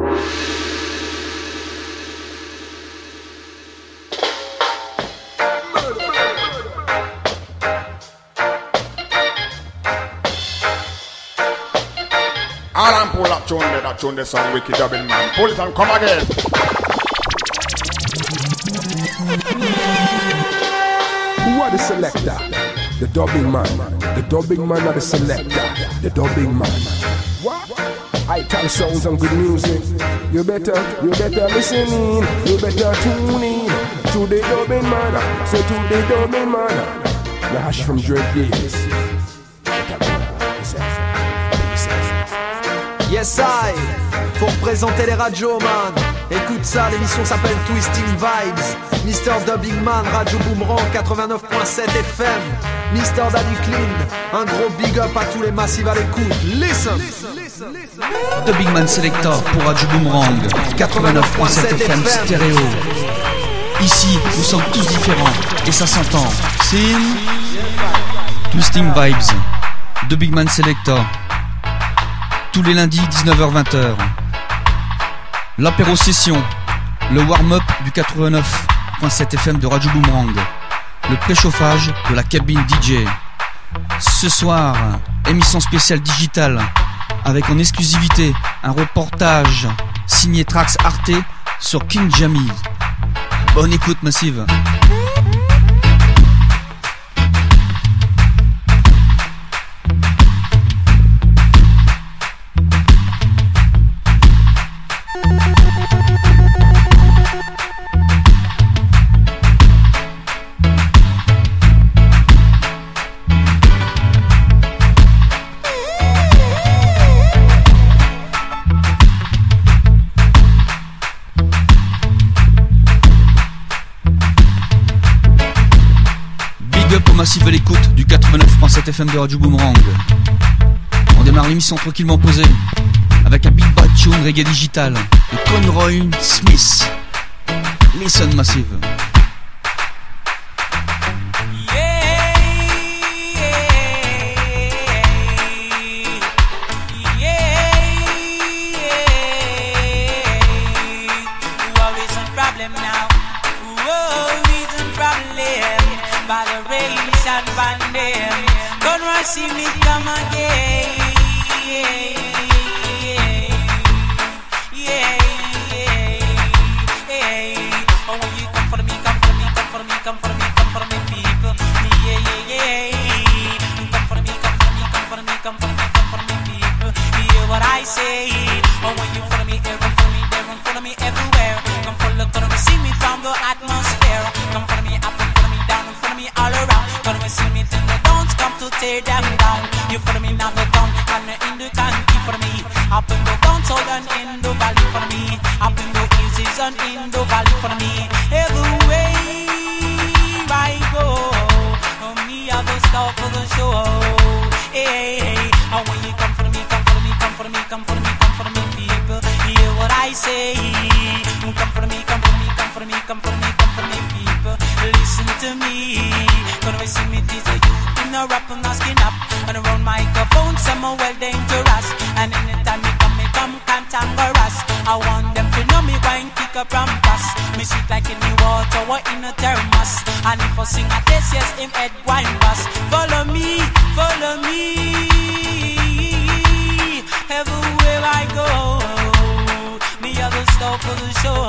Alan pull that tune the song Wicked Dubbing Man. Pull it and come again. Who are the selector? The dubbing man. The dubbing man are the selector. The dubbing man. What? I tell songs and good music. You better listen in. You better tune in to the dubbing man. So to the dubbing man. The hash from Dread Davis. Yes I, faut représenter les radios man. Écoute ça, l'émission s'appelle Twisting Vibes. Mr. Dubbing Man, Radio Boomerang 89.7 FM. Mr. Daddy Clean, un gros big up à tous les massifs à l'écoute. Listen. Dubbing Man Selector pour Radio Boomerang 89.7 FM stéréo. Ici, nous sommes tous différents et ça s'entend. Sin Twisting Vibes, Dubbing Man Selector. Tous les lundis 19h-20h. L'apéro session, le warm-up du 89.7 FM de Radio Boomerang, le préchauffage de la cabine DJ. Ce soir, émission spéciale digitale avec en exclusivité un reportage signé Trax Arte sur King Jammy. Bonne écoute massive. Massive à l'écoute du 89.7 FM de Radio Boomerang. On démarre l'émission tranquillement posée avec un big bad tune reggae digital de Conroy Smith. Listen Massive. See me come again, Oh, when you come for me, come for me, come for me, come for me, come for me, people. Come for me, come for me, come for me, come for me, come for me, people. Hear what I say. Oh, when you follow me, run for me, they run follow me everywhere. Come follow, come see me from the atmosphere. Come follow me up and follow me down and follow me all around. Come see me till the dawns come to tear them down. You follow me now the town and in the country for me. Up in the downside and in the valley for me. Up in the hills and in the valley for me. Everywhere I go, me I go start for the show. And when you come for me, come for me, come for me, come for me, come for me, people. Hear what I say. Come for me, come for me, come for me, come for me, come for me, people. Listen to me. When we see me, these are you in a rap and a skin up. And around microphone, some are well dangerous. And anytime me come cantangerous. I want them to know me wine kick up from pass. Me sweet like in the water or in a thermos. And if I sing a taste, yes, him head wine bus. Follow me, follow me. Everywhere I go, me have the stuff for the show.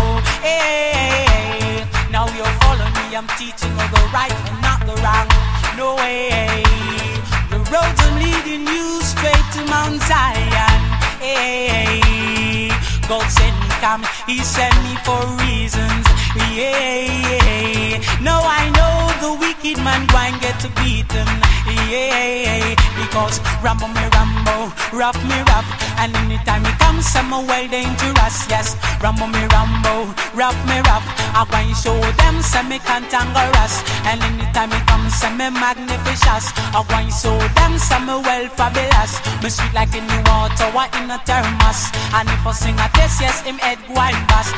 Hey, now you follow me, I'm teaching all the right and not the wrong. No way, the roads are leading you straight to Mount Zion. Hey, God sent me come, He sent me for reasons. Yeah, now I know the wicked man go and get beaten. Yeah, because Rambo me Rambo, rough me rough. And anytime he comes, some are well dangerous. Yes, Rambo me Rambo, rough me rough. I go and show them some me cantangerous. And anytime he comes, some me magnificent. I go and show them some me well fabulous. Me sweet like in the water, what in a thermos. And if I sing a test, yes, him head go and bust.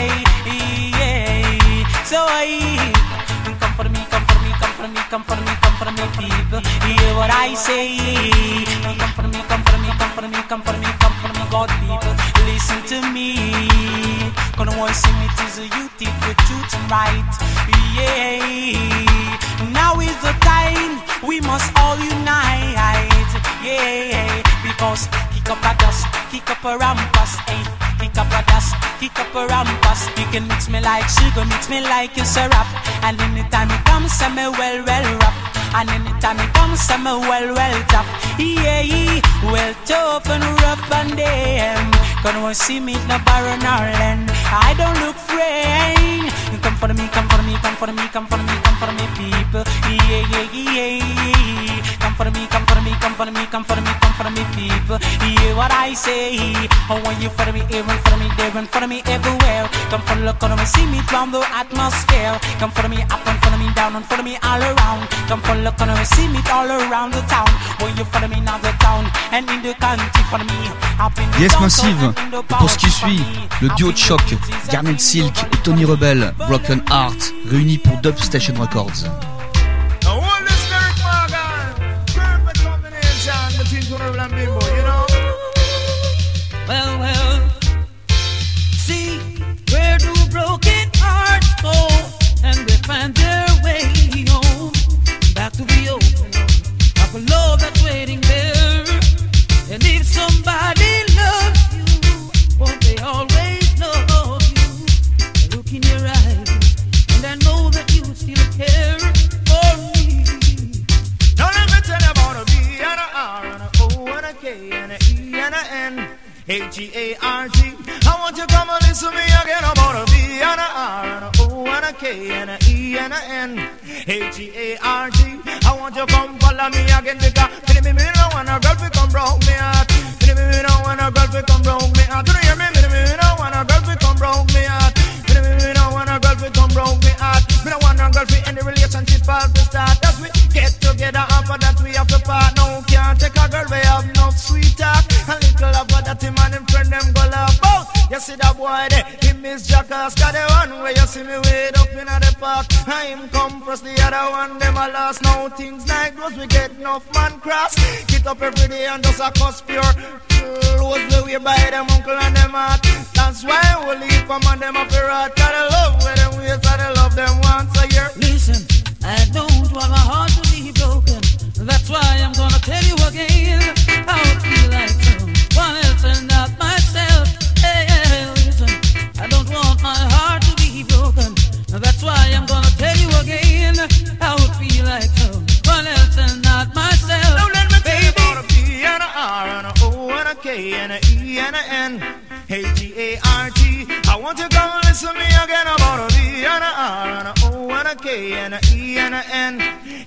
So come for me, come for me, come for me, come for me, come for me, people. Hear what I say. Come for me, come for me, come for me, come for me, come for me, God, people. Listen to me. Gonna want to see me to the youth for truth and right. Yeah. Now is the time we must all unite. Yeah. Because kick up a dust, kick up a rumpus, eh? Kick up a dust, kick up a rumpus. You can mix me like sugar, mix me like a syrup. And anytime it comes, say me well rough. And anytime it comes, say me well tough. Yeah, well tough and rough and damn. Gonna want to see me in the barren Ireland. I don't look frail. Come for me, come for me, come for me, come for me, come for me, people. Yeah. Come for me, come for me, come for me, come for me, come for me, people. Hear what I say. Oh, when you for me, even for me, there and for me everywhere. Come for look on me, see me from the atmosphere. Come for me up and for me down and for me all around. Come for look on me, see me all around the town. When you for me now the town and in the country for me. Yes Massive. Et pour ce qui suit, le duo de choc, Garnet Silk et Tony Rebel, Broken Heart, réunis pour Dub Station Records. Well, see, where do broken hearts go? And they find their way home, back to the open of a love that's waiting there. And if somebody loves you, won't they always love you? I look in your eyes, and I know that you still care for me. Now let me tell you about a B and a R and a O and a K and a E and a N. H-E-A-R-T. I want you to come and listen to me again about a B and a R and a O and a K and a E and a N. H-E-A-R-T. I want you to come follow me again because me don't want a girl to come broke me out. Me don't want a girl to come broke me out. Do you hear me? Me don't want a girl to come broke me out. Me don't want a girl to come broke me out. Me don't want a girl to end the relationship at the start. As we get together after that we have to part. No, can't take a girl we have no sweet talk. A little of that him and him friend them go laugh out. You see that boy there, him is jackass. Got the one where you see me wait up in the park. I him come first, the other one them a last. Now things like those we get enough man cross. Get up every day and just a cuss pure. Rose the way by them uncle and them heart. That's why we leave from on them up a rat. Gotta love where them ways, I love them once a year. Listen, I don't want my heart to be broken. That's why I'm gonna tell you again how it feel like someone else and not myself. Hey, listen, I don't want my heart to be broken. That's why I'm gonna tell you again how it feel like someone else and not myself. Now let me tell you about a B and a R and a O and a K and a E and a N. H-E-A-R-T. I want you to come and listen to me again about a B and a R and a O and a K and a E and a N.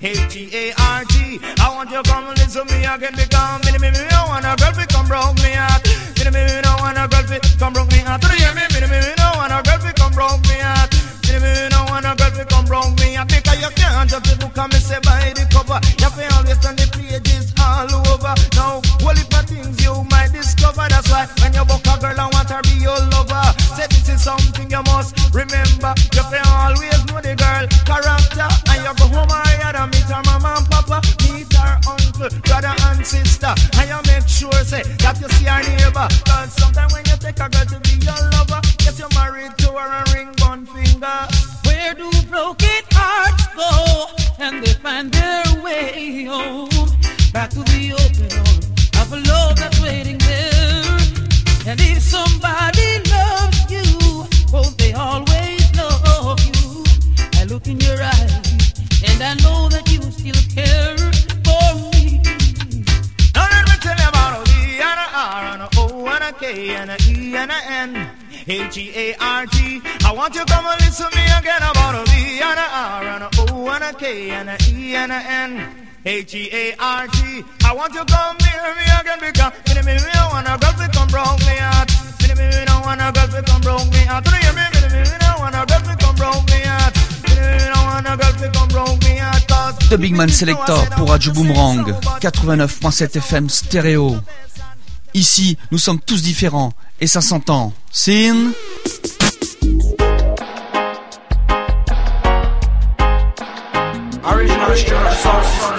H-E-A-R-T. I want you to come and listen to me again because me don't want a girl to come broke me out. Me don't want a girl to come broke me out. Do you hear me? Me don't want a girl to come broke me out. Me don't want a girl to come broke me out because you can't just look at me say by the cover. You can always turn the pages all over. Now, whole heap of things you might discover. That's why when you book a girl and want her be your lover, say this is something you must remember. You can always know the girl character, and you go home and meet her mama and papa, meet her uncle, brother and sister, and you make sure say that you see her neighbor. Cause sometimes when you take a girl to be your lover, yes you're married to her and ring one finger. Where do broken hearts go? And they find their way home, back to the open arms of a love that's waiting there. And if somebody loves you, won't they always love you? I look in your eyes, and I know that you still care for me. Now let me tell you about a B and a R and a O and a K and a E and a N. H-E-A-R-T. I want you to come and listen to me again about a B and a R and a O and a K and a E and a N. H-E-A-R-T. I want you to come hear me again because me don't want a girl to come broke me out. Me don't want a girl to come broke me out. Do you hear me? Me don't want a girl to come broke me out. Me don't want a girl to come broke me out. The Big Man Selector pour Radio Boomerang 89.7 FM stéréo. Ici, nous sommes tous différents et ça s'entend. Sin. Original sound system.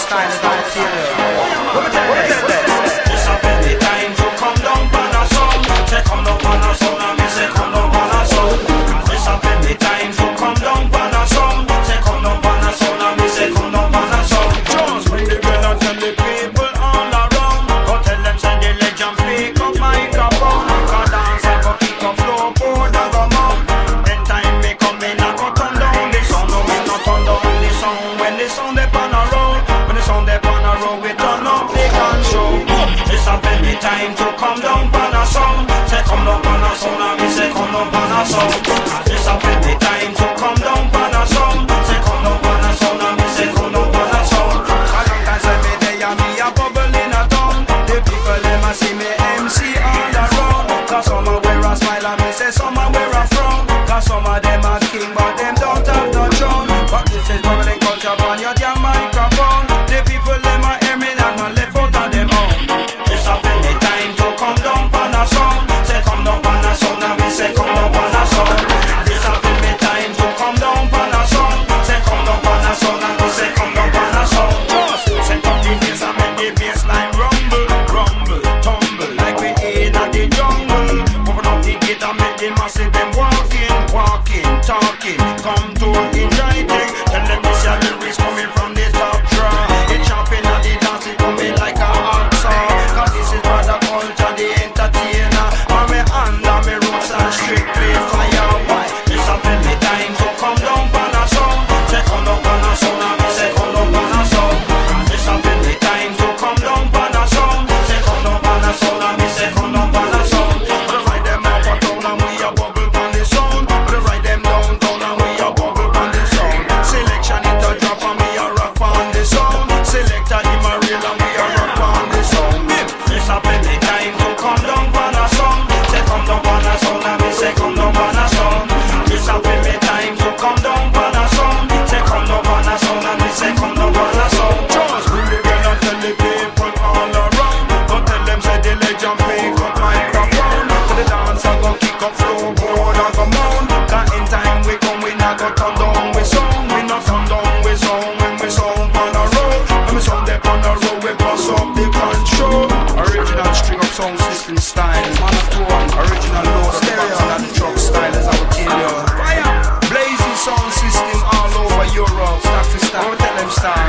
style is out here. Let me tell you this. This up in the time to come down on a song. Say come down on a song, and me say come down on a song. This up in the time to come down on a song. Say come down on a song, and me say come down on a song. Just bring the bell and tell the people all around. Go tell them say the legend pick up microphone. Go dance and go kick up floor board and go mount. Then time me come in and go turn down the sound. No me not turn down the sound when the sound they on a roll. When the sound they on a roll, we turn up the control. This up in the time to come down on a song. Say come down on a song, and me say come down on a song. This up in the time to come down on a song. Say come down on a song, and me say come down on a song. A long time say me day and me a bubble in a town. The people them a see me MC all around. Cause some a wear a smile and me say some a wear a frown. Cause some of them a king but them don't have no throne. But this is bubbling culture on your damn microphone. The people them a hear me and a left out of them own. This up in the time to come down on a song. Say come down on a song, and me say come down on a song. This up in the time to come down on a song. Say come down on a song, and me say come down on a song. Just set up the bass and make the bassline rumble, rumble, tumble like we in the jungle. Open up the gate and make the massive them walking, walking, talking. Come to enjoy thing. Tell them this your lyrics coming from the top drawer. It's chopping at the dance, it coming like a hot saw. Cause this is brother culture, the entertainer. On me hand, on me roots and strictly fire. Why? This up in the time to come down on a song. Say come down on a song, and me say come down on a song. This up in the time to come down on a song. Say come down on a song, and me say come down on a song. We ride them up a town and we a bubble on the sound. We ride them downtown and we a bubble on the sound. Selection it a drop and we a rock on the sound. Selector him a real and we a rock on the sound. This up in the time to come down on a song. Say come down on a song, and me say come down on a song. This up in the time to come down on a song. Say come down on a song, and me say come down on a song. Just bring the bell and tell the people all around. Go tell them say the legend pick up microphone. To the dance and go kick up floor board and go mount. That in time we come, we not go turn down we sound. We not turn down we sound when we sound on a road. When we sound up on a road, we pass up the control. Original string up sound system style. Monotone, original load of stereo and the truck style is our killer. Fire! Blazing sound system all over Europe. Stack to stack, tell them style.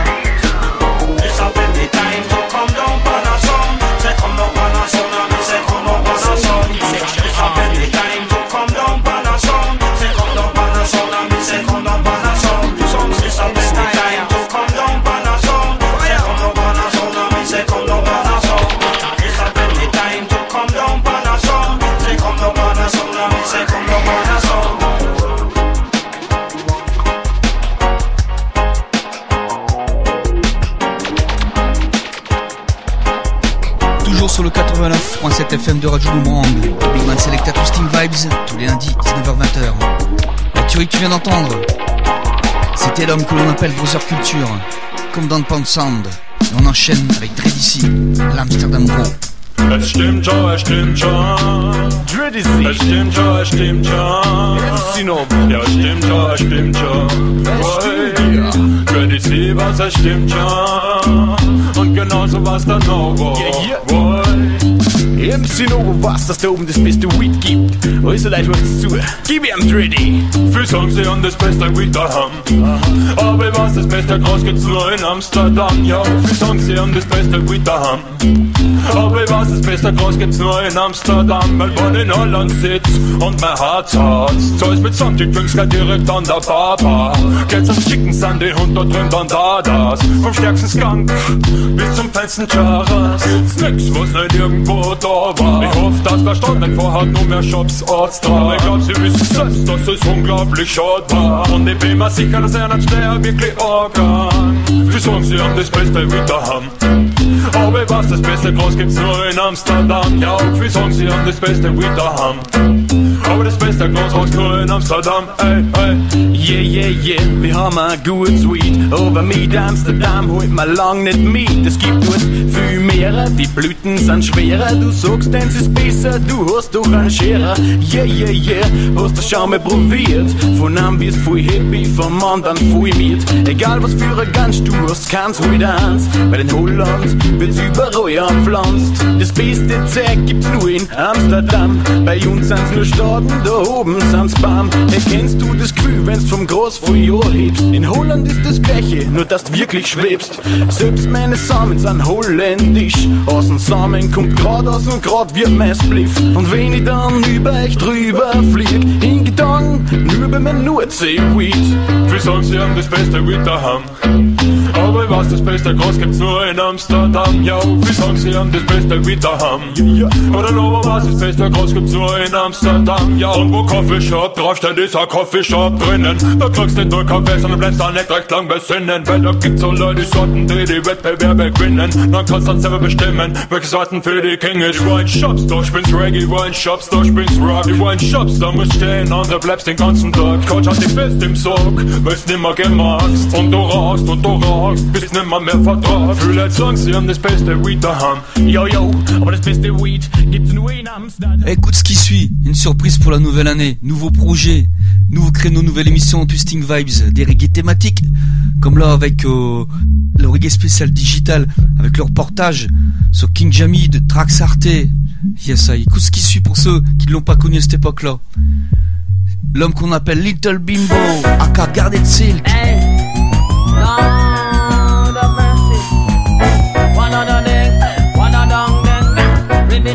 It's up in the time to come down on a song. Say come down on a song, and me say come down on a song. It's up in the time to come down on a song. Say come down on a song, and me say come down on a song. It's up in the time to come down on a song. Say come down on a song, and me say come down on a song. It's up in the time to come down on a song. Say come down on a song, and me say come down on a song. Toujours sur le 89.7 FM de Radio Boomerang, le Big Man Selecta Twisting Vibes, tous les lundis, 19h-20h. La tuerie que tu viens d'entendre, c'était l'homme que l'on appelle Brother Culture, comme dans le Pound Sound. Et on enchaîne avec Dready, l'Amsterdam Gros. Es stimmt schon, es stimmt schon. Dready, es stimmt schon, es stimmt schon. Ja, es stimmt schon, es stimmt schon. Dready, was es stimmt schon. Und genauso was dann noch war. MC Novo was, dass da oben das beste Weed gibt. Also Leute, hört's zu. Gib ihm Dready. Viele sagen sie an das beste Weed da haben. Aber was das beste Gras gibt's nur in Amsterdam. Ja, viele sagen sie an das beste Weed da haben. Aber was das beste Gras gibt's nur in Amsterdam. Weil man in Holland sitzt und mein Herz hat. Zoll's mit Santi Drinks gleich direkt an der Bar. Geht's am Chicken Sunday und da drin dann da das. Vom stärksten Skunk bis zum feinsten Charas. Gibt's nix, was nicht irgendwo da war. Ich hoffe, dass der Stadt nicht vorhat, nur mehr Shops Orts dran. Ich glaub, sie wissen selbst, dass es unglaublich schade war. Und ich bin mir sicher, dass er nicht schnell wirklich organ. Wie sagen sie an das Beste wieder haben. Aber ich weiß, das beste Gras gibt's nur in Amsterdam. Ja, wie sagen sie an das Beste wieder haben. aber das beste Gras raus nur in Amsterdam. Ey, ey. Yeah, yeah, yeah, wir haben ein gutes Weed. Aber mit Amsterdam holt man lang nicht mit. Es gibt dort viel mehr, die Blüten sind schwerer. Du sagst, deins ist besser, du hast doch einen Scherer. Yeah, yeah, yeah, hast du schon mal probiert. Von einem bist voll happy, vom anderen voll mit. Egal was für ein Ganz du hast, kannst heute eins. Weil in Holland wird's überall anpflanzt. Das beste Zeug gibt's nur in Amsterdam. Bei uns sind's nur Staaten, da oben sind's Bam. Erkennst du das Gefühl, wenn's vom Gras voll Jahr hebst? In Holland ist das Gleiche, nur dass du wirklich schwebst. Selbst meine Samen sind holländisch. Aus dem Samen kommt grad aus und grad wird mein Spliff. Und wenn ich dann über euch drüber flieg, in Gedanken nur bei mir Nordsee-Weed. Wir sagen, sie haben das beste Weed daheim. Aber ich weiß, das beste Gras gibt's nur in Amsterdam. Ja, wir sagen, sie haben das beste Weed daheim. Oder nur was, das beste Gras gibt's nur in Amsterdam. Ja, und wo Coffeeshop draufsteht, ist ein Coffeeshop drinnen. Da kriegst du nicht nur Kaffee, sondern bleibst da nicht recht lang besinnen. Weil da gibt's so Leute, die Sorten, die die Wettbewerbe gewinnen. Dann kannst du dann selber bestimmen, welche Sorten für die King ist. Die Wine Shops, da spielst Reggae, Wine Shops, da spielst Rock. Die Wine Shops, da musst stehen und da bleibst den ganzen Tag. Coach hat dich fest im Sock, weil's nimmer gemagst. Und du rauchst, bist nimmer mehr vertraut. Viele sagen, sie haben das beste Weed daheim. Yo yo, aber das beste Weed gibt's nur in Amsterdam. Écoute ce qui suit, une surprise pour la nouvelle année, nouveau projet, nouveau créneau, nouvelle émission Twisting Vibes, des reggae thématiques, comme là avec le reggae spécial digital, avec le reportage sur King Jammy de Trax Arte. Yes, écoute ce qui suit pour ceux qui ne l'ont pas connu à cette époque-là. L'homme qu'on appelle Little Bimbo, aka Garded Silk. Hey, Lord of mercy. One of the thing, one of the then,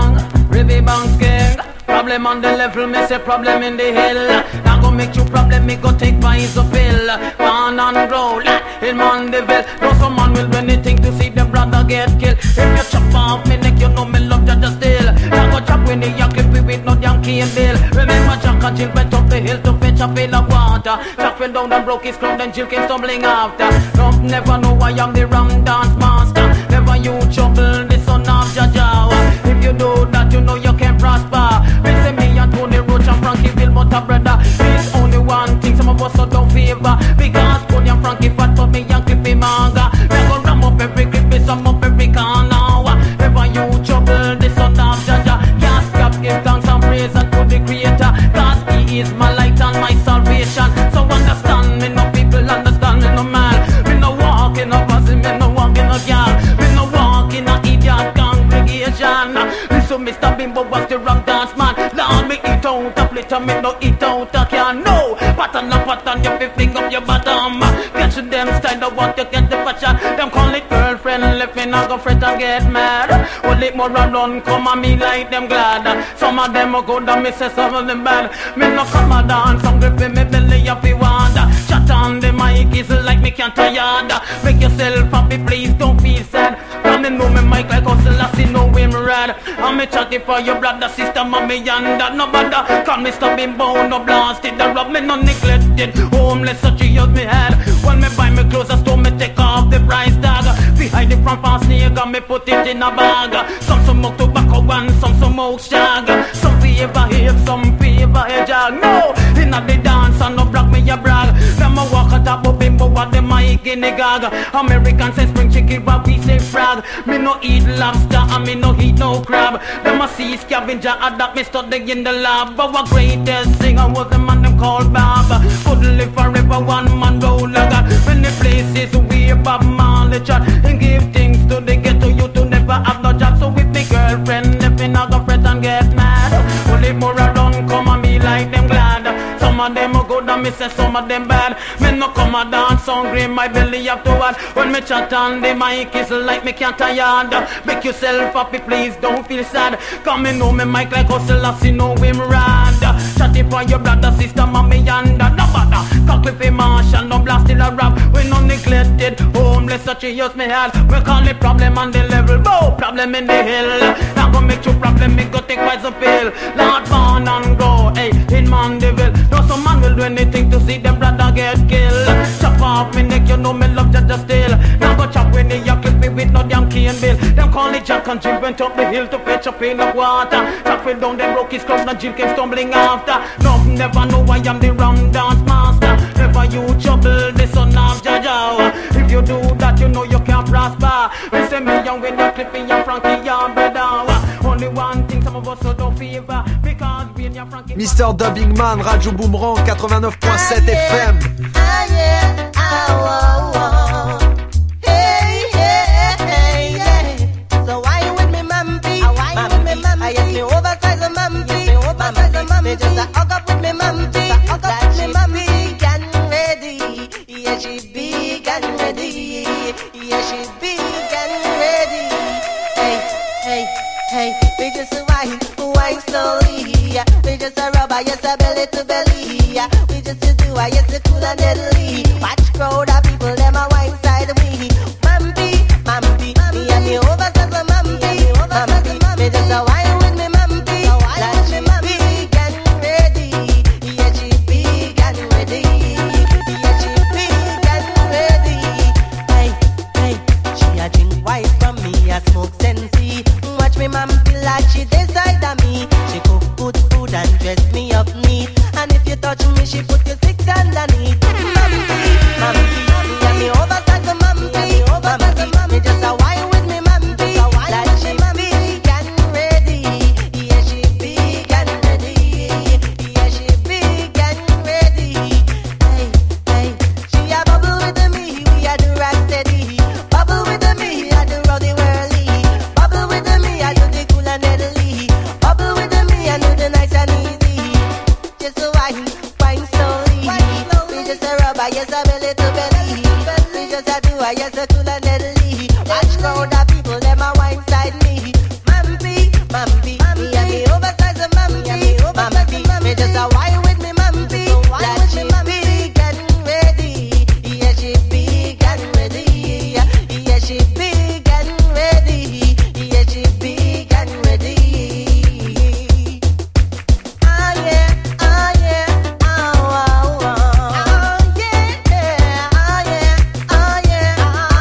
Ribby bang sking. Problem on the level, me say problem in the hill. Now go make you problem, me go take vise a pill. Pan and roll, in Mandeville. No some man will do anything to see them brother get killed. If you chop off me neck, you know me love just still. Now go chop when the Yankee with no Yankee and Bill. Remember Jack and Jill went up the hill to fetch a pail of water. Jack fell down and broke his crown, then Jill came stumbling after. Don't never know I am the wrong dance master. Never you trouble the son of Jaja. If you do that, you know you can prosper. Me say me and Tony Roach and Frankie Wilmot a brother. There's only one thing some of us don't favor. Because Tony and Frankie fat for me and Clippy Manga. We go ram up every clip, sum up every corner. Never you trouble the son of Jaja. Can't stop, give thanks and praise unto the Creator. Cause He is my light and my salvation. So understand me, no people understand me, no man. Me no walk in a pussy, me no walk in a girl. Me no walk in a idiot congregation. Listen, Mr. Bimbo was the wrong dance man. Lord, me eat out a plate and me no eat out a can. No, pattern a pattern, you be fling up your bottom. Catch them style, the want to get the fashion. Them call it girlfriend, left me not go fret and get mad. Hold it more and run, come on me like them glad. Some of them are good and me say some of them bad. Me no come a dance, some grip in me belly up the water. Shut on the mic, is like me can't tired. Make yourself happy, please don't feel sad. Come and know me mic like hustle, I see no him rad. I'm me chatty for your brother, sister, mommy and that. No bother, call me Mr. Bimbo, no blasted. The rub me no neglected, homeless such a use me head. When me buy me clothes, I store me take off the price tag. Behind the front pass nigga, me put it in a bag. Some smoke tobacco and some smoke shag. Some favor hip, some favor a jag. No, in the dance and no brag me a brag. Them a walk at top of Bimbo, what them a guinea gag. American say spring chicken, but we say frog. Me no eat lobster and me no eat no crab. Them a see scavenger, adapt me study in the lab. But what greatest singer was the man them called Bob. Could live forever, one man roll like that. When the places we Bob Marley chat and give things to the ghetto, you to never have no job. So with the girlfriend, if me not go fret and get mad. Only more around, come on me like them glad. Some of them are good and me say some of them bad. Me no come a dance hungry, my belly up to what. When me chat on the mic, it's like me can't tired. Make yourself happy, please don't feel sad. Come and know me mic like hustle, I see no him rad. Chatty for your brother, sister, mommy and no bother. Cocky for Marshall, no blast in a rap. We no neglected, homeless such a use me head. We call it problem on the level, go problem in the hill. Now go make you problem, me go take wise a pill. Lord born and go, hey, in Mandeville. No some man will do anything to see them brother get killed. Chop off me neck, you know me love just still. Now go chop when they clip me with no Yankee and Bill. Them call Only Jack and Jill went up the hill to fetch a pail of water. Jack fell down, then broke his clothes, and Jill came stumbling after. No, never know I am the wrong dance master. Never you trouble the son of Jaja. If you do that, you know you can't prosper. We say me young when you're clipping your Frankie, your brother. Only one thing some of us don't favor. Because being your Frankie. Mr. Dubbing Man, Radio Boomerang 89.7 FM. Ah yeah, ah, hey, hey, yeah. So why you with me, Mampi? I get me oversize a Mampi. Me just a hug up with me, Mampi. That she big and ready. Yeah, she big and ready. Yeah, she big and ready. Hey, we just a wine slowly. We just a rubber, yes, a belly to belly. We just a do, yes, a cool and deadly. Watch crowd of people, them a wine side we. Mampi, me and me oversize a Mampi. Me just a wine with me, Mampi. Like she big and ready. Yeah, she big and ready. Yeah, she big and ready. Hey, she a drink white from me, a smoke Sensi. Watch me, Mampi, like she decide on me. She cook good food and dress me up neat. And if you touch me, she put you six underneath. Mampi, me and me oversize a Mampi. Me just a wine with me, Mampi. Like she big and ready. Yeah, she big and ready. Yeah, she big and ready. Hey, she a bubble with me, we a do rock steady. Bubble with me, I do rowdy whirly. Bubble with me, I do the cool and deadly. Bubble with me, I do the nice and easy. Just a wine slowly. We just a rubber, yes, a belly to belly. We just a do, yes, a cool and deadly. Watch crowd of people, them a wine side me. Mampi, me and me oversize a Mampi. Me just a wine with me, Mampi. Like she big and ready. Yeah, she big and ready. Yeah, she big and ready. Yeah, she big and ready. Ah yeah, ah yeah, ah yeah, ah yeah, ah yeah,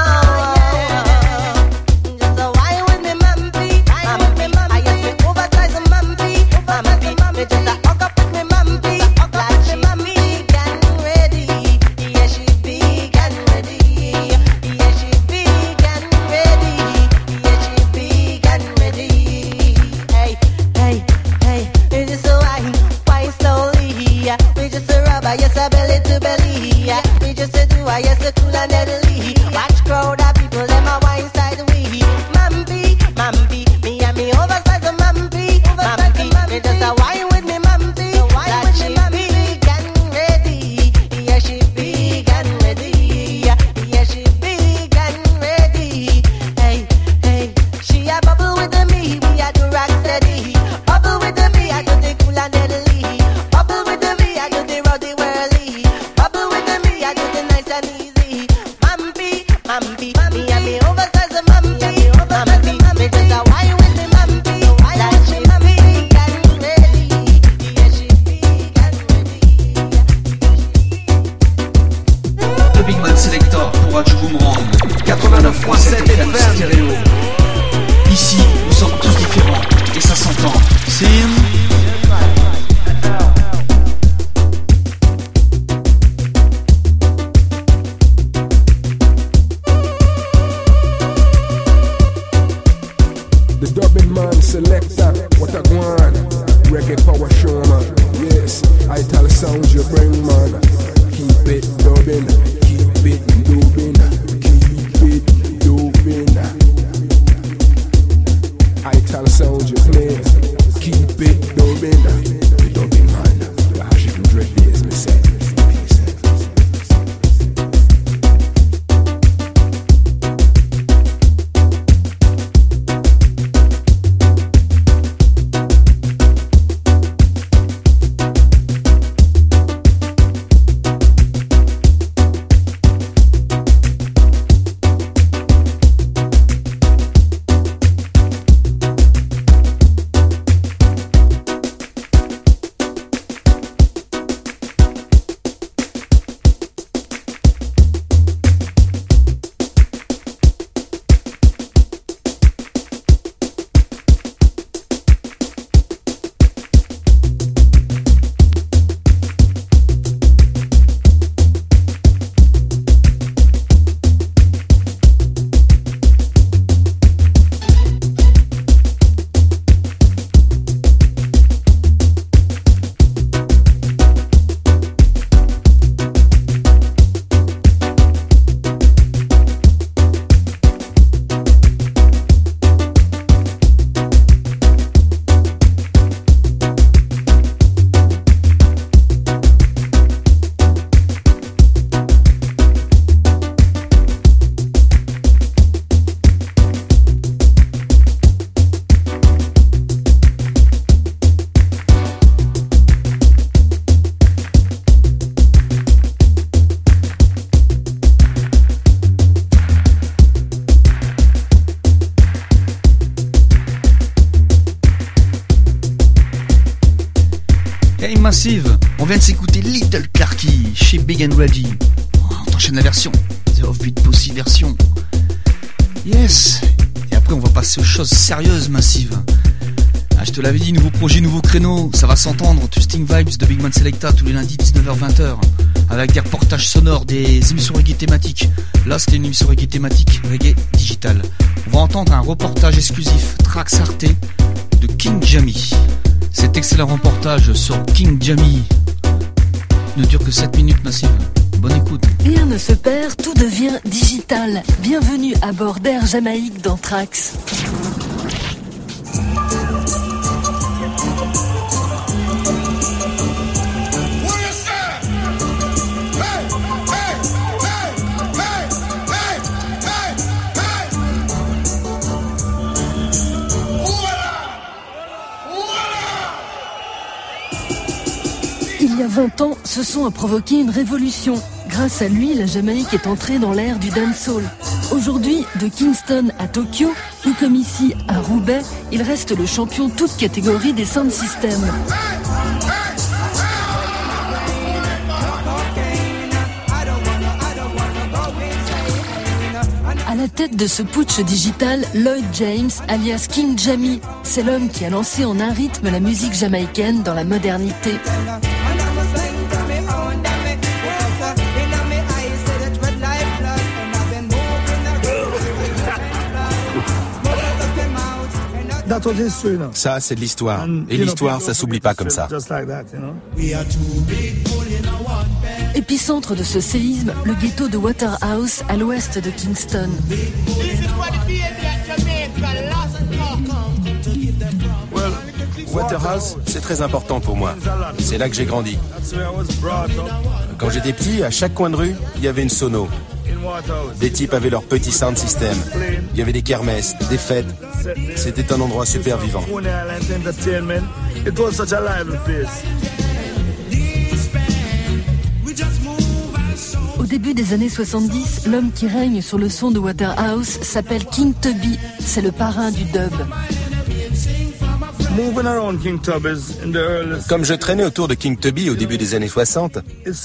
ah yeah. Just a wine with me, Mampi. I just me oversize a Mampi. Me just a hug up with me, Mampi. Like she big and ready. Yeah, she big and ready. Yeah, she big and ready. Yeah, she big and ready. Hey, we just a wine slowly. We just a rubber, yes, a belly to belly. We just a do, yes, a cool and deadly. Watch crowd of people, them a wine side we. Mampi, me and me oversize a Mampi. Me just a wine with me, Mampi. Like she big and ready. Yeah, she big and ready. Yeah, she big and ready. Hey, she a bubble with me, we a do rock steady. Bubble with me, I do the cool and deadly. Bubble with me, I do the rowdy whirly. Bubble with me, I do the nice and easy. Mampi, me and me oversize a Mampi. Me just a wine with me, Mampi. Like she big and ready. Yeah, she big and ready. The Big Man Selector pour Radio Boomerang 89.7 FM stéréo. Ici, nous sommes tous différents et ça s'entend. The Dubbing Man Selector, what a guan. Reggae power show, man. Yes, I tell the sounds you bring, man. Keep it dubbing, keep it dubbing, keep it dubbing. I tell the sounds you play, keep it dubbing. Massive, on vient de s'écouter Little Clarky chez Big and Ready. On enchaîne la version, The Offbeat Pussy version. Yes. Et après on va passer aux choses sérieuses, Massive. Ah, je te l'avais dit, nouveau projet, nouveau créneau, ça va s'entendre. Twisting Vibes de Big Man Selecta tous les lundis 19h-20h, avec des reportages sonores, des émissions reggae thématiques. Là c'était une émission reggae thématique, reggae digital. On va entendre un reportage exclusif, Tracks Arte de King Jammy. Cet excellent reportage sur King Jammy ne dure que 7 minutes, Massive. Bonne écoute. Rien ne se perd, tout devient digital. Bienvenue à bord d'Air Jamaïque dans Trax. Il y a 20 ans, ce son a provoqué une révolution. Grâce à lui, la Jamaïque est entrée dans l'ère du dancehall. Aujourd'hui, de Kingston à Tokyo, ou comme ici à Roubaix, il reste le champion toute catégorie des sound systems. À la tête de ce putsch digital, Lloyd James, alias King Jammy. C'est l'homme qui a lancé en un rythme la musique jamaïcaine dans la modernité. Ça, c'est de l'histoire. Et l'histoire, ça s'oublie pas comme ça. Épicentre de ce séisme, le ghetto de Waterhouse à l'ouest de Kingston. Waterhouse, c'est très important pour moi. C'est là que j'ai grandi. Quand j'étais petit, à chaque coin de rue, il y avait une sono. Des types avaient leur petit sound system. Il y avait des kermesses, des fêtes. C'était un endroit super vivant. Au début des années 70, l'homme qui règne sur le son de Waterhouse s'appelle King Tubby. C'est le parrain du dub. Comme je traînais autour de King Tubby au début des années 60,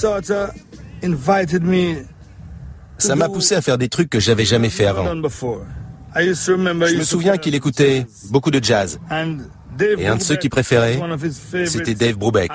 ça m'a poussé à faire des trucs que j'avais jamais fait avant. Je me souviens qu'il écoutait beaucoup de jazz. Et un de ceux qu'il préférait, c'était Dave Brubeck.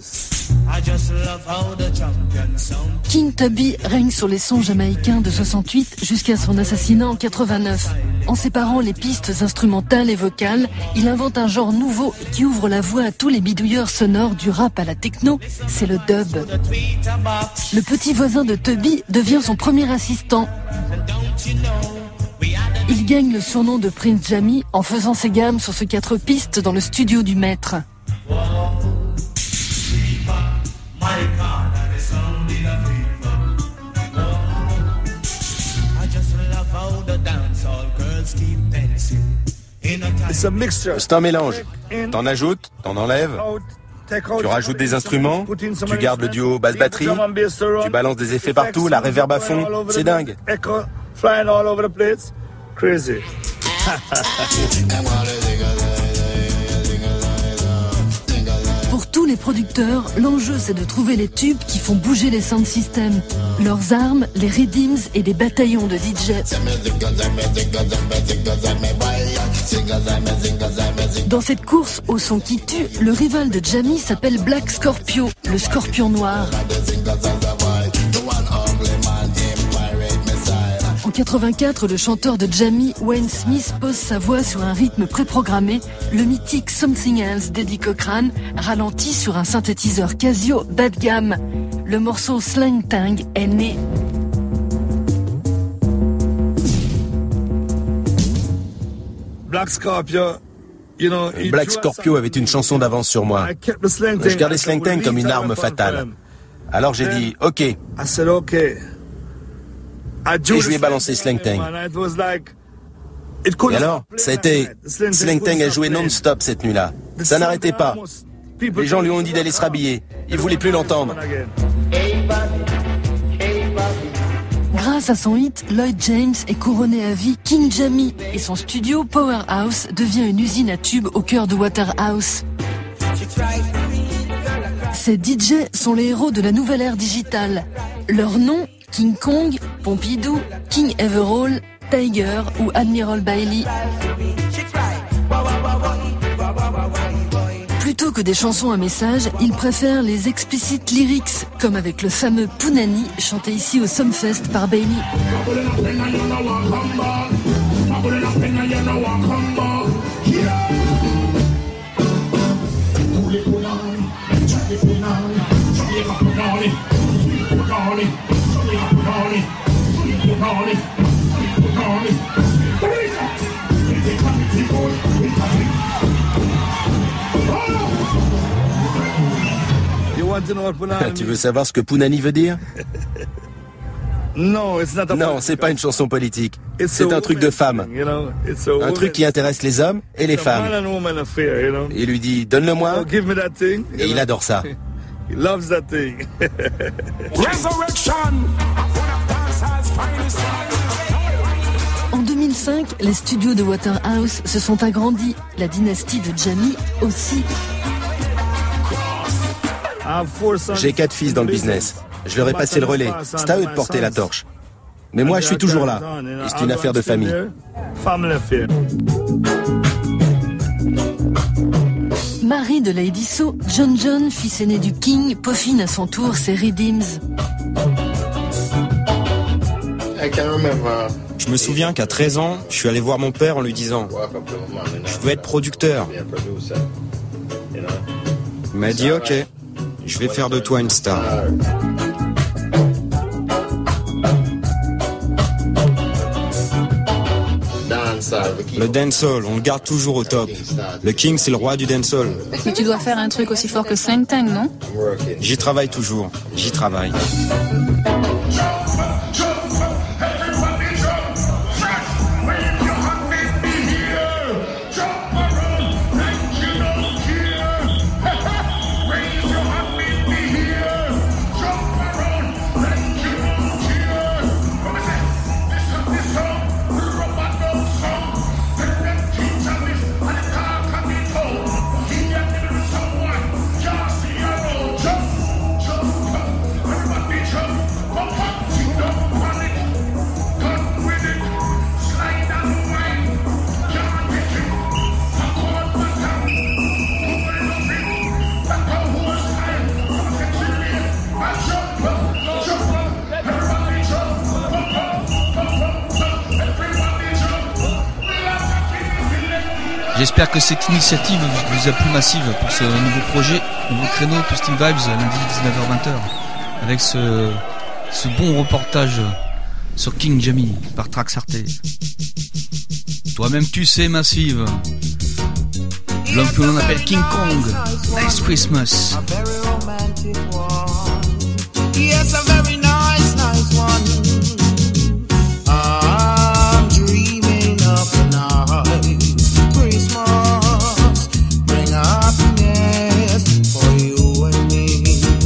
King Tubby règne sur les sons jamaïcains de 68 jusqu'à son assassinat en 89. En séparant les pistes instrumentales et vocales, il invente un genre nouveau qui ouvre la voie à tous les bidouilleurs sonores du rap à la techno, c'est le dub. Le petit voisin de Tubby devient son premier assistant. Il gagne le surnom de Prince Jammy en faisant ses gammes sur ce 4 pistes dans le studio du maître. C'est un mélange. T'en ajoutes, t'en enlèves. Tu rajoutes des instruments, tu gardes le duo basse-batterie, tu balances des effets partout, la reverb à fond, c'est dingue. Pour tous les producteurs, l'enjeu c'est de trouver les tubes qui font bouger les sound systems. Leurs armes, les redeems et des bataillons de DJ. Dans cette course au son qui tue, le rival de Jammy s'appelle Black Scorpio, le scorpion noir. En 84, le chanteur de Jammy, Wayne Smith, pose sa voix sur un rythme préprogrammé. Le mythique Something Else d'Eddie Cochran ralentit sur un synthétiseur Casio bas de gamme. Le morceau Slang Tang est né. Black Scorpio avait une chanson d'avance sur moi. Je gardais Slang Tang comme une arme fatale. Alors j'ai dit, ok. Et je lui ai balancé Slang Tang. Et alors, ça a été... Slang Tang a joué non-stop cette nuit-là. Ça n'arrêtait pas. Les gens lui ont dit d'aller se rhabiller. Ils voulaient plus l'entendre. Grâce à son hit, Lloyd James est couronné à vie King Jammy et son studio Powerhouse devient une usine à tubes au cœur de Waterhouse. Ces DJ sont les héros de la nouvelle ère digitale. Leurs noms, King Kong, Pompidou, King Everall, Tiger ou Admiral Bailey. Plutôt que des chansons à message, ils préfèrent les explicit lyrics, comme avec le fameux Punani, chanté ici au Sumfest par Bailey. Tu veux savoir ce que Punani veut dire? Non, c'est pas une chanson politique. C'est un truc de femme. Un truc qui intéresse les hommes et les femmes. Il lui dit, donne-le-moi. Et il adore ça. En 2005, les studios de Waterhouse se sont agrandis. La dynastie de Jamie aussi. J'ai 4 fils dans le business. Je leur ai passé le relais. C'est à eux de porter la torche. Mais moi, je suis toujours là. Et c'est une affaire de famille. Mari de Lady So, John, fils aîné du King, peaufine à son tour ses Redeems. Je me souviens qu'à 13 ans, je suis allé voir mon père en lui disant « Je veux être producteur ». Il m'a dit « Ok, je vais faire de toi une star ». Le dancehall, on le garde toujours au top. Le King, c'est le roi du dancehall. Mais tu dois faire un truc aussi fort que Slang Tang, non? J'y travaille toujours, j'y travaille. J'espère que cette initiative vous a plu massive pour ce nouveau projet, nouveau créneau Twisting Vibes, lundi 19h-20h, avec ce bon reportage sur King Jamie par Trax Arte. Toi-même tu sais, Massive, l'homme que l'on appelle King Kong, Last Christmas. Yes, a very nice one. I'm dreaming of a nice Christmas, bring happiness for you and me.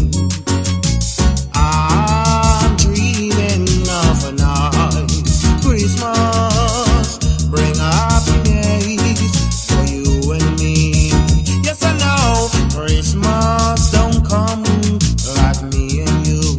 I'm dreaming of a nice Christmas, bring happiness for you and me. Yes, I know Christmas don't come like me and you.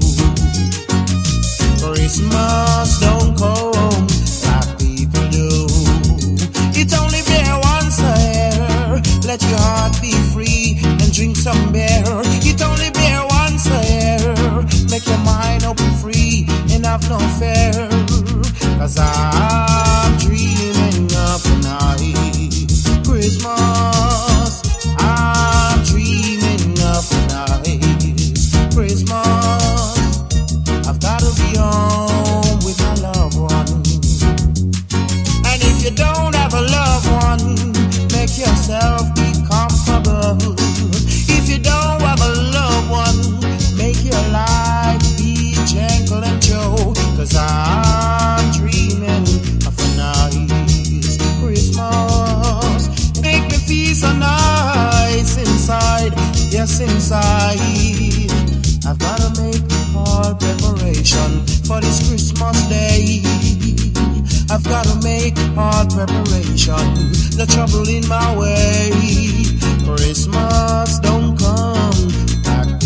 Christmas don't come like people do. It only bear once a year. Let your heart be free and drink some beer. It only bear once a year. Make your mind open free and have no fear. 'Cause I'm dreaming of a nice Christmas. I'm dreaming of a nice Christmas. I've gotta be home with my loved one. And if you don't have a loved one, make yourself be comfortable. If you don't have a loved one, make your life be gentle and true. 'Cause I'm dreaming of a nice Christmas. Make me feel so nice inside, yes inside. I've gotta make all preparation for this Christmas day. I've gotta make all preparation, the trouble in my way. Christmas don't come like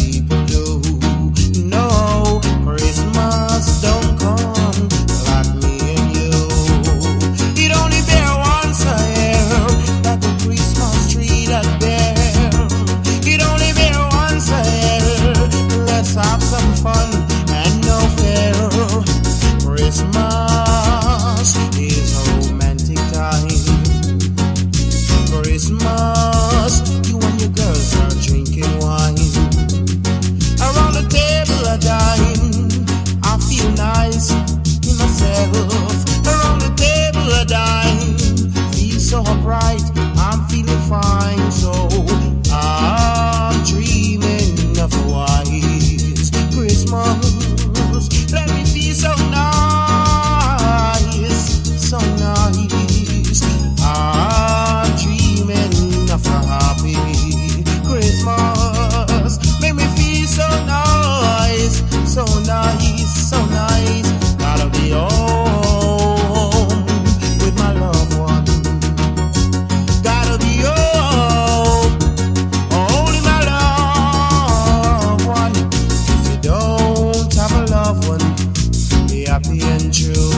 you.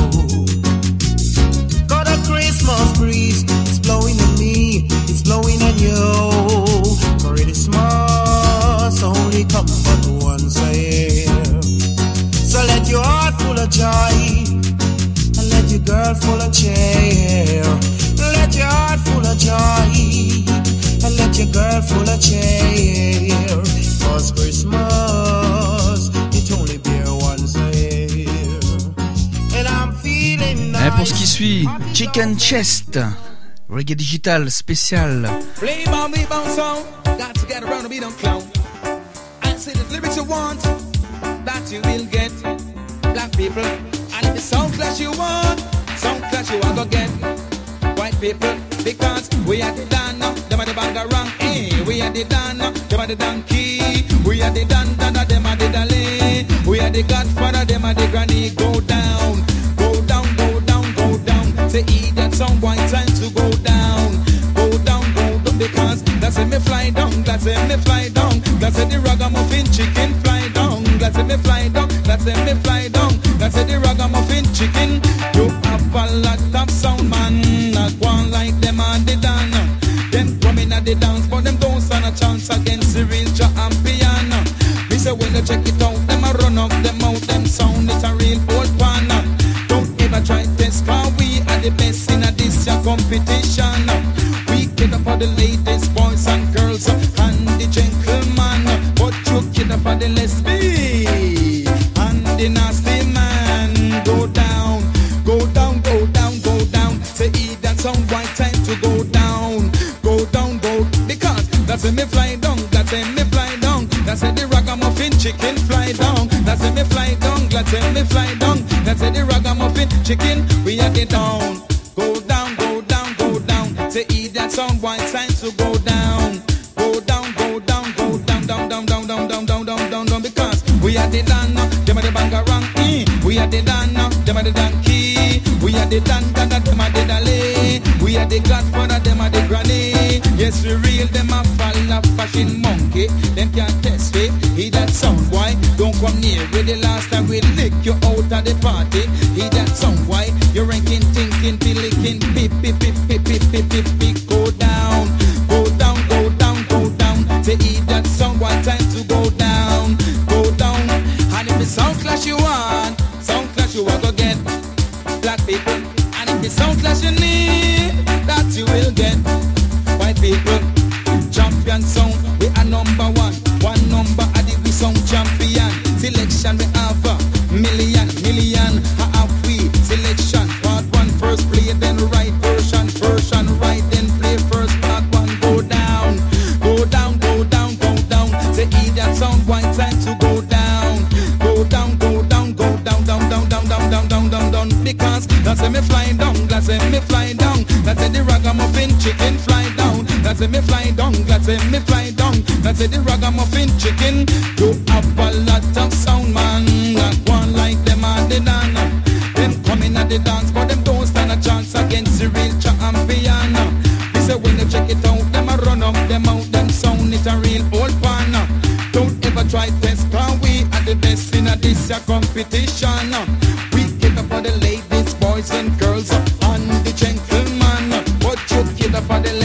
Got a Christmas breeze, it's blowing on me, it's blowing on you. Christmas only come but once a year. So let your heart full of joy, and let your girl full of cheer. Let your heart full of joy, and let your girl full of cheer. 'Cause Christmas, it only be once a year. And I'm feeling nice. Et pour ce qui suit, Chicken Chest, reggae digital spécial. Play by me bounce sound, got to get around the beat on clown. I say the lyrics you want, that you will get. Black people, and if the sound clash you want, sound clash you are gonna get. White people, because we are the Dana, them are the Bangarang, we are the Dana, them are the donkey, we are the Dandana, them are the Dale, we are the Godfather, them are the Granny. Go down, go down, go down, go down. Say eat that song, one time to go down, go down, because that's it me fly down, that's it me fly down, that's it the ragamuffin chicken fly down, that's it me fly down, that's it me fly down, that's it the ragamuffin chicken. You have a lot of sound man, not one like them and the Dana. Them coming at the dance, but them don't stand a chance against the real champion. Me say when you check it out, them a run up them out, them sound it's a real old pan. Don't ever try test, cause we are the best in a this year competition. We cater for the ladies, boys and girls, and the gentleman, but you cater for the lesbian and the nasty man. Go down, go down, go down, go down. Say eat that sound, right time to go down, go down, go. Because that's when me fly down, that's when me fly down, that's when the ragamuffin chicken fly down, that's when me fly down, that's when me fly down, that's when the ragamuffin chicken we are the down. Go down, go down, go down. Say eat that sound, one time to go down, go down, go down, go down, down, down, down, down, down, down, down, down, down. Because we are the Dana, them are the Bangarang, we are the Dana, them are the donkey, we are the Dandana, them are the Dale, we are the Godfather, them are the Granny. Yes, we real, them are fall of fashion monkey, them can't test it. He that sound, why? Don't come near with the last time we lick you out of the party. He that sound, why? You're ranking, thinking, licking, pip, pip, pip, pip, pip, pip, pip, pip. Go down, go down, go down, go down. Say eat that sound, one time to go down, go down. And if the sound clash you want, sound clash you are gonna get. Black people, and if the sound clash you need, that you will get. White people, champion sound, we are number one number at the we sound champion. Selection we have a million, have we selection. Part one first play, then right version right, then play first part one. Go down, go down, go down, go down. Say eat that sound, one time to go down, go down, go down, go down, down, down, down, down, down, down, down, down. Because that's when me fly down, that's when me fly down, that's when the ragamuffin chicken fly down, that's when me fly down, that's when me fly down, that's when the ragamuffin chicken. You have a lot of sound man, not one like them and the Dana. Them coming at the dance, but them don't stand a chance against the real champion. We say when you check it out, them a run up them out, them sound it a real old pan. Don't ever try test, cause we are the best in a this year competition. We cater for the ladies, boys and girls, and the gentleman, but you cater for the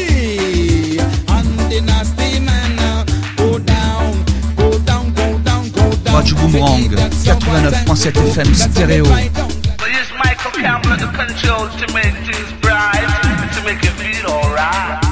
lesbian and the nasty man. Go down, go down, go down, go down. Radio Boomerang, 89.7 FM stéréo. Use Michael Campbell at the controls to make things bright, to make you feel alright.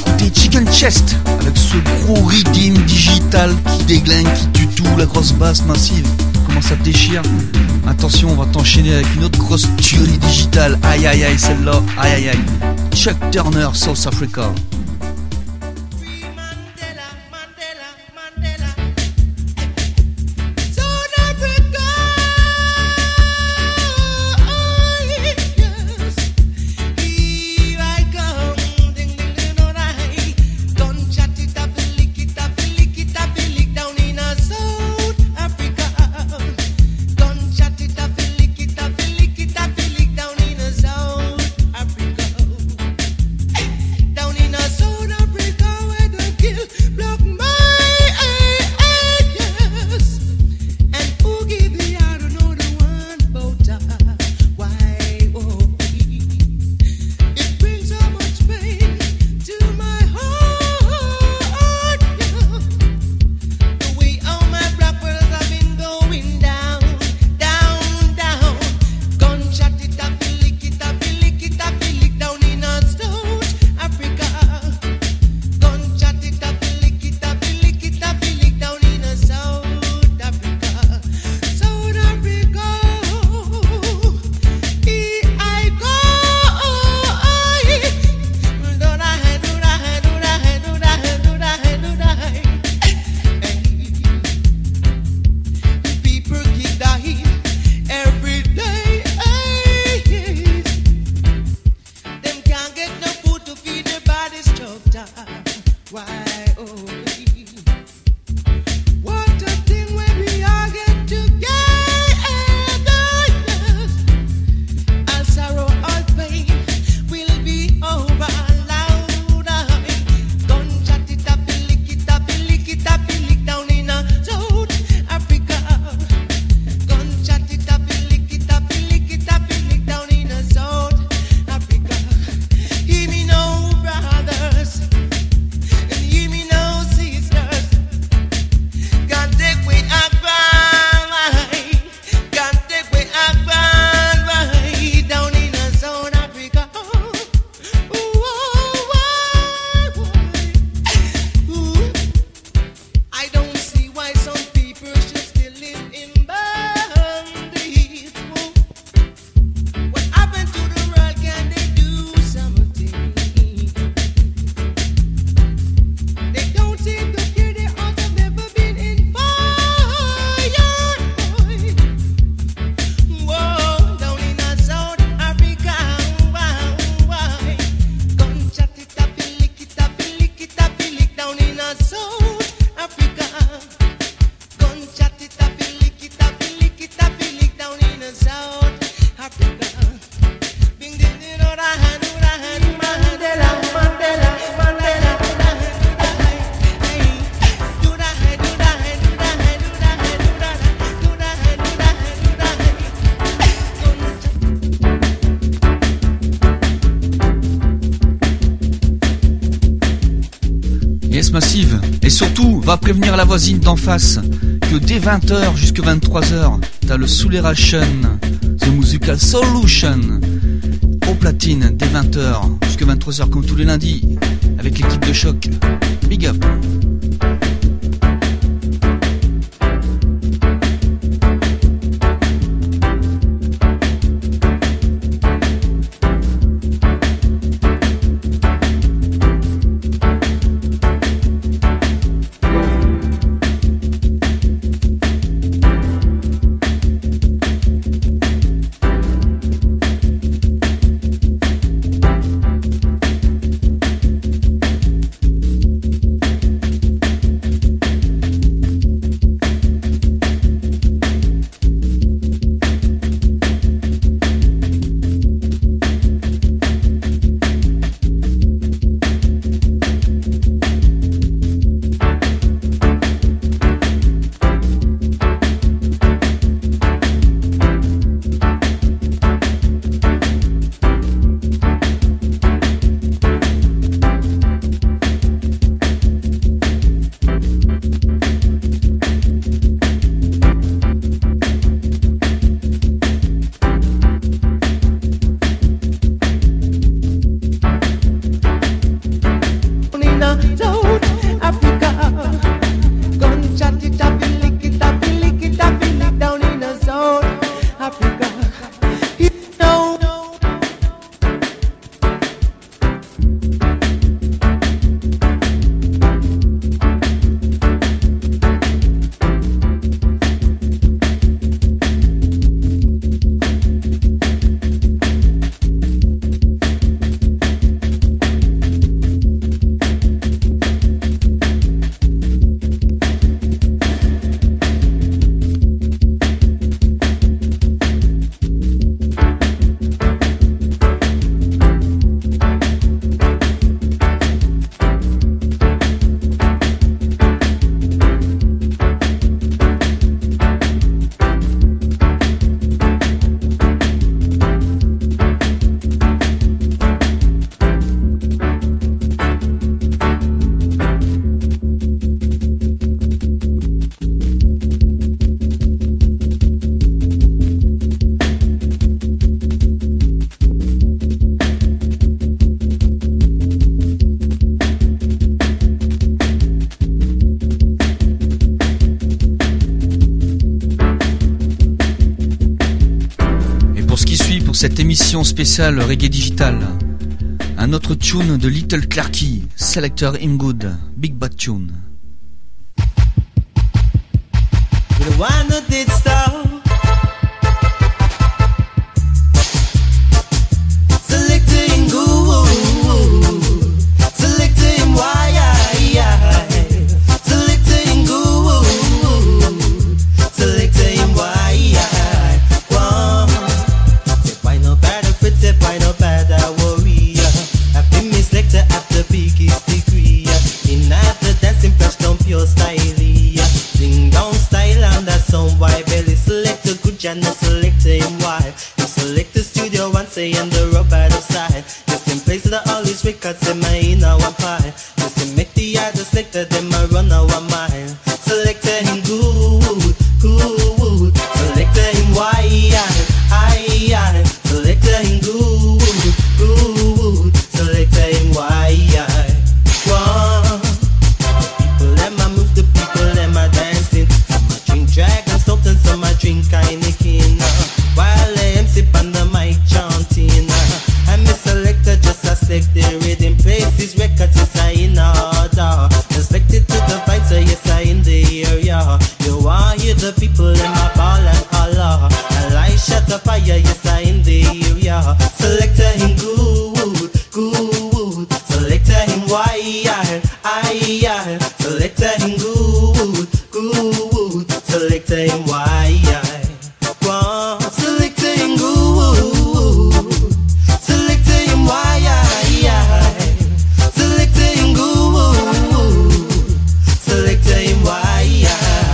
écouter Chicken Chest avec ce gros rhythm digital qui déglingue, qui tue tout, la grosse basse massive. Comment ça déchire. Attention, on va t'enchaîner avec une autre grosse tuerie digitale. Aïe aïe aïe, celle-là, aïe aïe aïe. Chuck Turner, South Africa. Massive. Et surtout, va prévenir la voisine d'en face que dès 20h jusqu'à 23h, t'as le Souleration, The Musical Solution, au platine dès 20h jusqu'à 23h comme tous les lundis, avec l'équipe de Choc. Big up. a zone. Africa, gunshot it up, lick it up, lick it up, lick down in a zone. Africa, you know. Cette émission spéciale Reggae Digital, un autre tune de Little Clarky, Selector Him Good, Big Bad Tune. And the selector him why you select the studio one say and the rub out of side. Just in place of the all these records in my inner one pie. Just to make the other selector them a run a 1 mile. Selector him good, good. Selector him why I. Selector him good, good. Selector him why I. One. People them a move, the people them a dancing. Some a drink Dragon Stout and some a drink Heineken. While them sip on the mic chanting. And me selector just a select the rhythm. Place these records is in order. Respect it to the vibes, so yes I in the area. You want hear the people in my ball and holler. And light shut the fire, yes I in the area. Selector him good, good. Selector him wire, I. Selector him good, good. Selector him wire. Selector him good. Selector him wire. Selector him good. Selector him wire.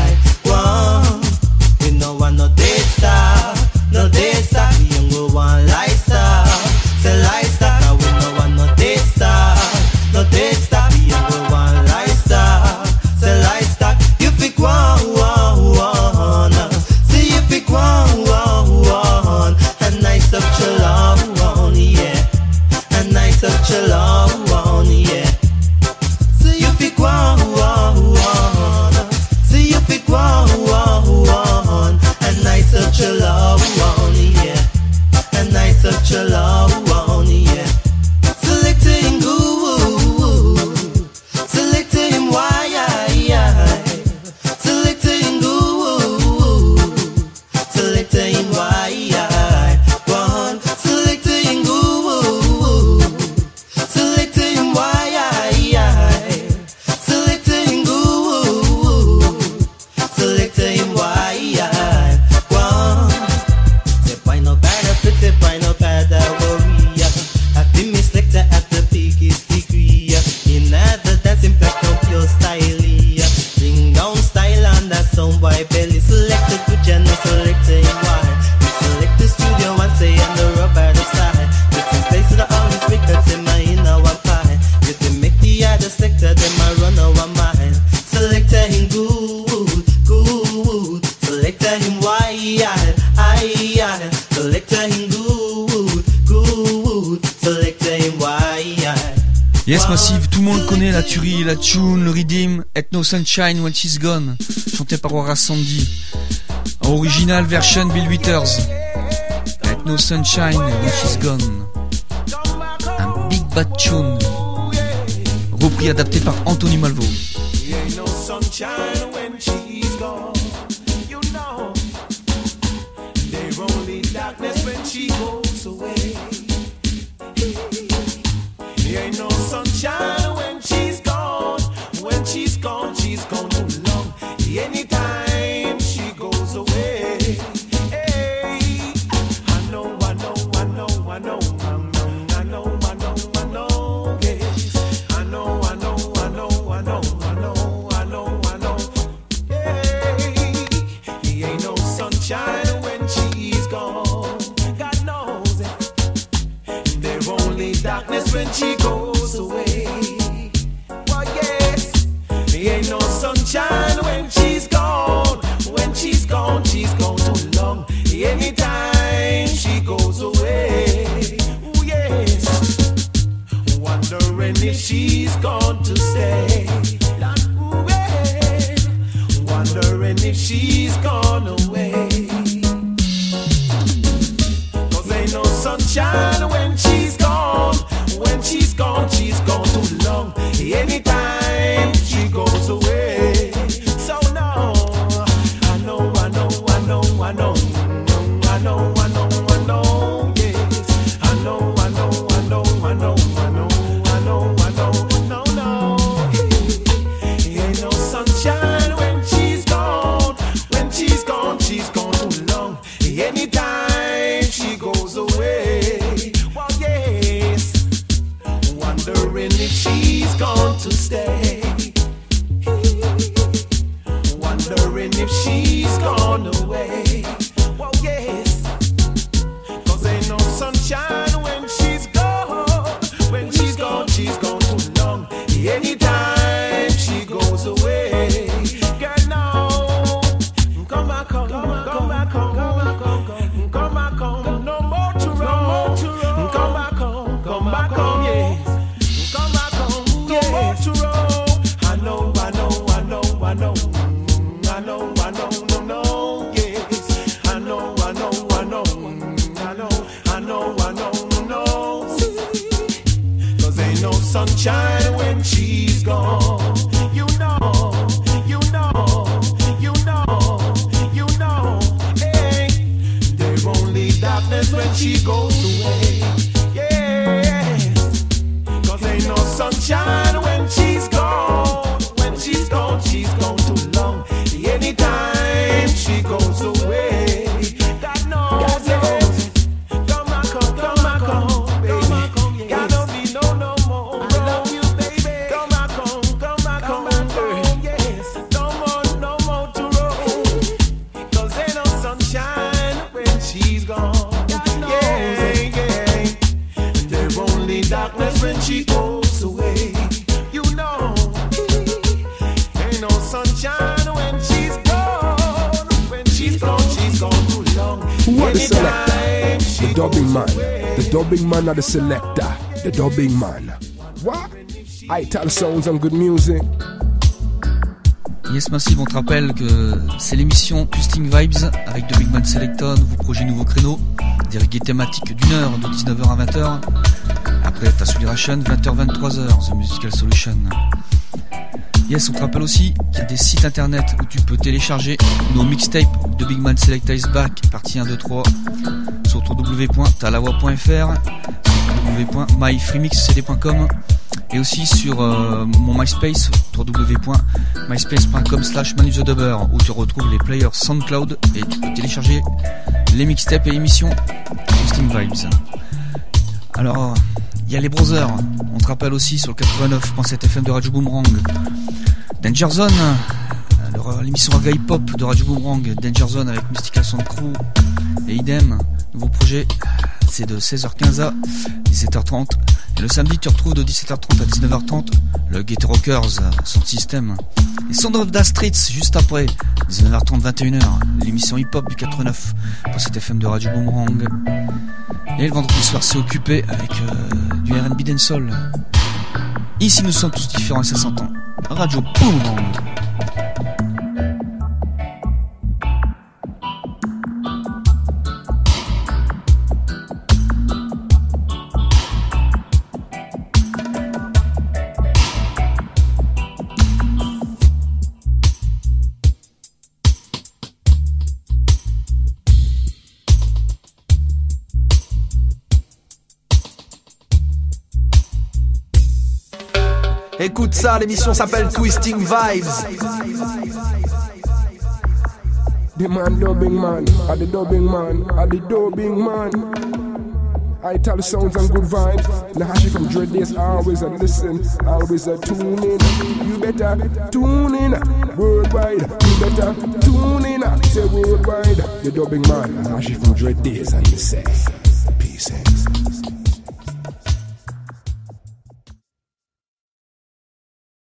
We no want no dead star, no dead star. We young go one lifestyle, say lifestyle. We no want no dead star, no dead star. We young go one lifestyle. monde connaît la tuerie, la tune, le rhythm, Ethno Sunshine When She's Gone, chanté par Horace Sandy. Original version Bill Withers. Ethno Sunshine When She's Gone. Un big bad tune. Repris adapté par Anthony Malvo. She goes away. There ain't no sunshine when she's gone. When she's gone, she's gone too long. Anytime she goes away. Hey, I know, I know, I know, I know, I know, I know, I know, I know, yes. I know, I know, I know, I know, I know, I know, I know. Hey, there ain't no sunshine when she's gone. Darkness when she goes away. Well, yes, there ain't no sunshine when she's gone. When she's gone too long. Anytime she goes away. Oh, yes, wondering if she's gone to stay. Ooh, yeah. Wondering if she's gone away. 'Cause ain't no sunshine when she's gone. When she's gone too long. Anytime she goes away. So no, I know, I know, I know, I know, I know, I know, I know, yes. I know, I know, I know, I know, I know, I know, I know, no, no. Ain't no sunshine when she's gone. When she's gone too long. Anytime she goes away. Well, yes. Wondering if she's gone to stay. Wondering if she's gone away. Well, yes, 'cause ain't no sunshine when she's gone. When she's gone too long. Anytime she goes away. Girl, no, come back home, come back home, come back home, come back home. No more to run, come back home, yes. To roll. I know, I know, I know, I know, I know, I know, no, no, yes. I know, I know, I know, I know, I know, I know, no, no. 'Cause ain't no sunshine when she's gone. You know, you know, you know, you know. Hey, there's only darkness when she goes away. Yeah, 'cause ain't no sunshine when she's gone. When she's gone too long. Anytime she goes away. God knows it. Come back home, baby. God don't need no more. I love you, baby. Come back home, yes. No more to roll. 'Cause ain't no sunshine when she's gone. God knows it. Yeah. There's only darkness when she goes away. You know, ain't no sunshine when she's gone. When she's gone too long. Who are the selector? The dubbing man. The dubbing man are the selector. The dubbing man. What? Ital sounds and good music. Yes Massive, on te rappelle que c'est l'émission Twisting Vibes avec The Big Man Selector, nouveau projet, nouveau créneau, des reggae thématiques d'une heure, de 19h à 20h. Après t'as Ration, 20h-23h, The Musical Solution. Yes, on te rappelle aussi qu'il y a des sites internet où tu peux télécharger nos mixtapes de Big Man Selecta is Back, partie 1, 2, 3, sur www.talawa.fr, www.myfreemixcd.com et aussi sur mon MySpace, www.myspace.com/manutthedubber, où tu retrouves les players SoundCloud et tu peux télécharger les mixtapes et émissions Twisting Vibes. Alors, il y a les Brothers, on te rappelle aussi sur le 89.7 FM de Radio Boomerang. Danger Zone, l'émission reggae hip-hop de Radio Boomerang, Danger Zone avec Mystical Sound Crew et Idem. Nouveau projet, c'est de 16h15 à 17h30. Et le samedi, tu retrouves de 17h30 à 19h30 le Ghetto Rockers, Sound System. Et Sound of the Streets, juste après, 19h30, 21h, l'émission hip-hop du 89.7 FM de Radio Boomerang. Et le vendredi soir, c'est occupé avec du R&B dancehall. Ici nous sommes tous différents et ça s'entend. Radio Boomerang. Écoute ça, l'émission s'appelle Twisting Vibes. The man dubbing man, the dubbing man, the dubbing man. I tell sounds and good vibes. Nahashi from Dread Days, always a listen, always a tune in. You better tune in, worldwide. You better tune in, say worldwide. The dubbing man, Nahashi from Dread Days and listen. Peace.